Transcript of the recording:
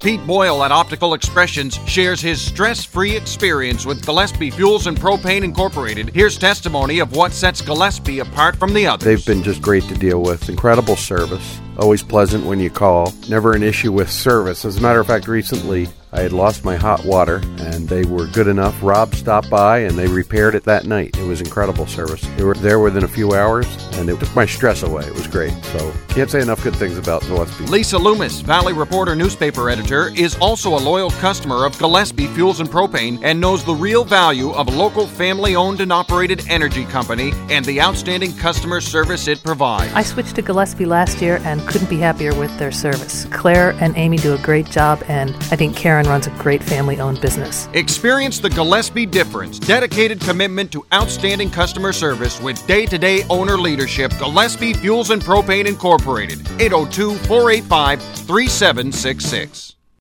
Pete Boyle at Optical Expressions shares his stress-free experience with Gillespie Fuels and Propane Incorporated. Here's testimony of what sets Gillespie apart from the others. They've been just great to deal with. Incredible service. Always pleasant when you call. Never an issue with service. As a matter of fact, recently I had lost my hot water, and they were good enough. Rob stopped by, and they repaired it that night. It was incredible service. They were there within a few hours, and it took my stress away. It was great. So, can't say enough good things about Gillespie. Lisa Loomis, Valley Reporter newspaper editor, is also a loyal customer of Gillespie Fuels and Propane and knows the real value of a local family-owned and operated energy company and the outstanding customer service it provides. I switched to Gillespie last year and couldn't be happier with their service. Claire and Amy do a great job, and I think Karen runs a great family-owned business. Experience the Gillespie difference. Dedicated commitment to outstanding customer service with day-to-day owner leadership. Gillespie Fuels and Propane Incorporated. 802-485-3766.